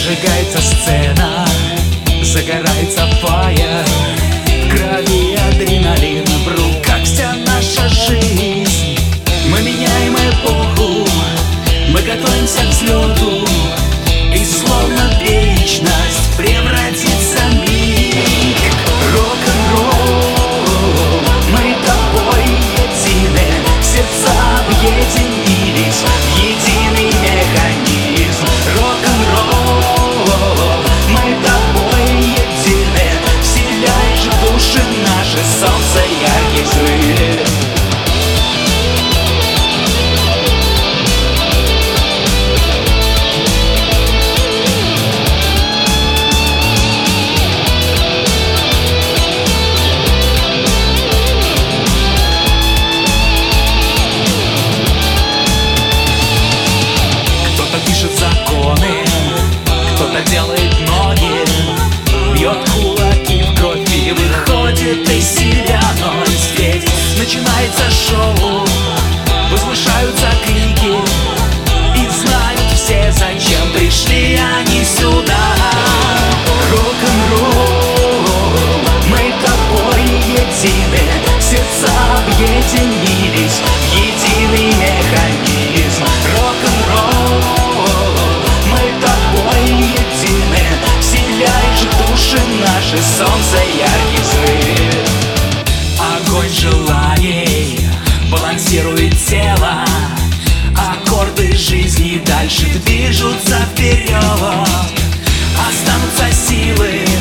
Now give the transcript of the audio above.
Зажигается сцена, загорается фаер, в крови адреналин, в руках вся наша жизнь. Мы меняем эпоху, мы готовимся к взлету, и словно в вечность превратится миг. Рок-н-ролл, мы тобой едины, сердца объединились в единый механизм. Рок-н-ролл, мы тобой едины, вселяешь в души наши солнце ярких звезд. Кто-то делает ноги, бьет кулаки в кровь и выходит из себя. Но здесь начинается шоу, возвышаются крики, и знают все, зачем пришли они сюда. Рок-н-ролл, мы тобой едины, сердца объединились в единый механизм. Рок-н-ролл, вселяешь в души наши солнце ярких звезд. Огонь желаний балансирует тело, аккорды жизни дальше движутся вперед. Останутся силы